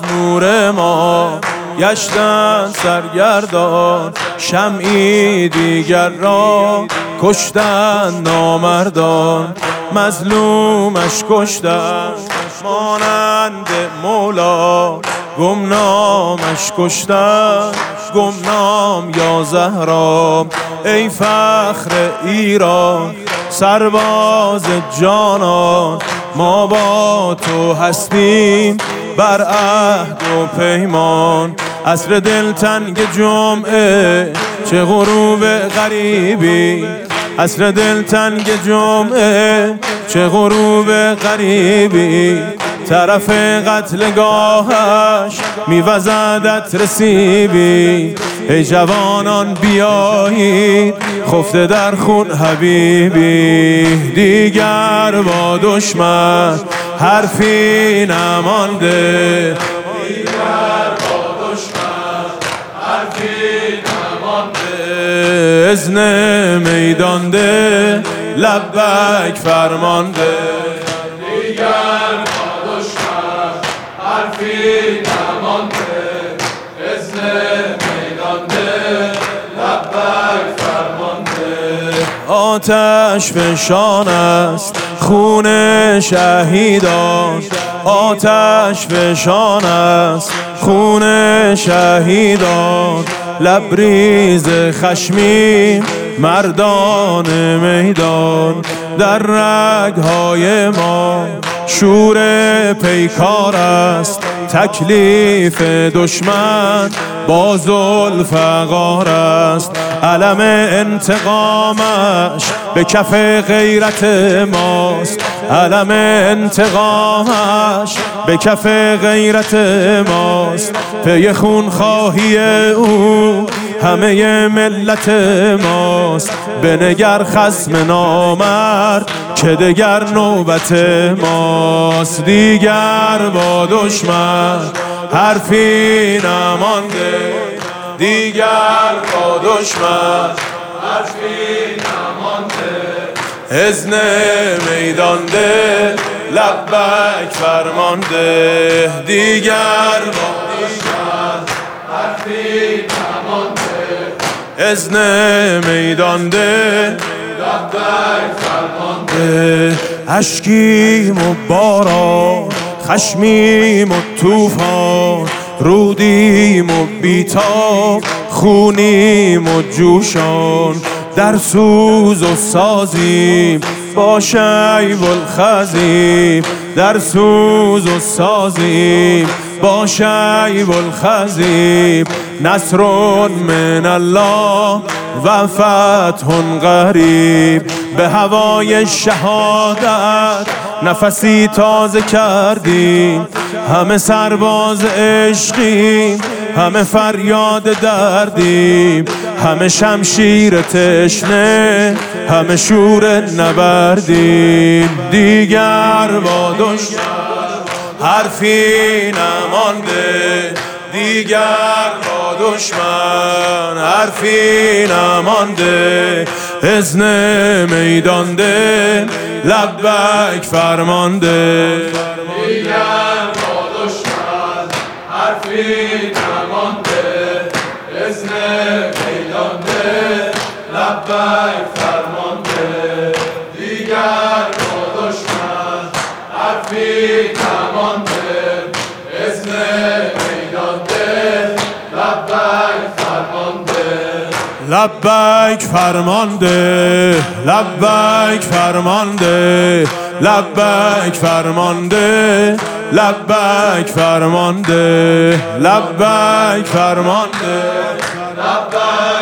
نور ما گشتن سرگردان، شمعی دیگر را کشتن نامردان، مظلومش کشتن مانند مولا، گمنامش کشتن گمنام یا زهرا. ای فخر ایران سرباز جانان، ما با تو هستیم بر عهد و پیمان. عصر دلتنگ جمعه چه غروب غریبی، عصر دلتنگ جمعه چه غروب غریبی. طرف قتلگاهش میوزدت رسیبی. ای جوانان بیایید خفته در خون حبیبی. دیگر با دشمن حرفی نمانده، دیگر با دشمن حرفی نمانده. اذن میدان ده لبیک فرمانده، دیگر با دشمن حرفی نمانده. اذن میدان ده لبیک فرمانده. آتش فشان است خون شهیدان، آتش فشان است خون شهیدان. لبریز خشمیم مردان میدان، در رگهای ما شور پیکار است. تکلیف دشمن با ذوالفقار است، علم انتقامش به کف غیرت ماست. علم انتقامش به کف غیرت ماست. پی خونخواهی او همه ملت ماست. بنگر خصم نامرد که دگر نوبت ماست. دیگر با دشمن حرفی نمانده، دیگر با دشمن حرفی نمانده. اذن میدان ده لبیک فرمانده، دیگر با دشمن حرفی نمانده. اذن میدان ده لبیک فرمانده. اشکیم و باران، خشمیم و طوفان، رودیم و بیتاب، خونیم و جوشان. در سوز و سازیم با شیب الخزیم، در سوز و سازیم با شیب الخزیم. نصر من الله و فتح قریب، به هوای شهادت نفسی تازه کردیم. همه سرباز عشقیم، همه فریاد دردیم، همه شمشیر تشنه، همه شور نبردیم. دیگر با دشمن حرفی نمانده، دیگر با دشمن حرفی نمانده. اذن میدان ده لبیک فرمانده، دیگر با دشمن حرفی نمانده. اذن میدان ده لبیک فرمانده، دیگر با دشمن حرفی نمانده. اذن میدان ده لبیک فرمانده، لبیک فرمانده، لبیک فرمانده، لبیک فرمانده، لبیک فرمانده، لبیک فرمانده، لبیک